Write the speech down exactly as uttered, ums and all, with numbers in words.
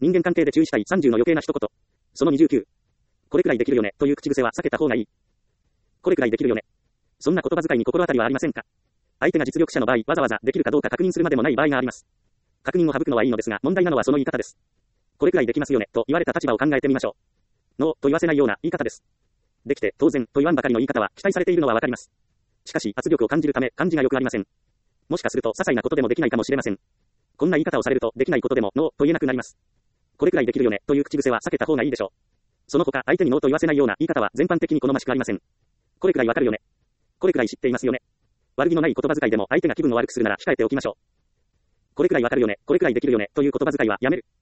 人間関係で注意したいさんじゅうの余計な一言。そのにじゅうきゅう。これくらいできるよね、という口癖は避けた方がいい。これくらいできるよね。そんな言葉遣いに心当たりはありませんか？相手が実力者の場合、わざわざできるかどうか確認するまでもない場合があります。確認を省くのはいいのですが、問題なのはその言い方です。これくらいできますよね、と言われた立場を考えてみましょう。ノーと言わせないような言い方です。できて当然と言わんばかりの言い方は期待されているのはわかります。しかし圧力を感じるため感じがよくありません。もしかすると些細なことでもできないかもしれません。こんな言い方をされるとできないことでもノーと言えなくなります。これくらいできるよねという口癖は避けた方がいいでしょう。その他相手にノーと言わせないような言い方は全般的に好ましくありません。これくらいわかるよね。これくらい知っていますよね。悪気のない言葉遣いでも相手が気分を悪くするなら控えておきましょう。これくらいわかるよね、これくらいできるよねという言葉遣いはやめる。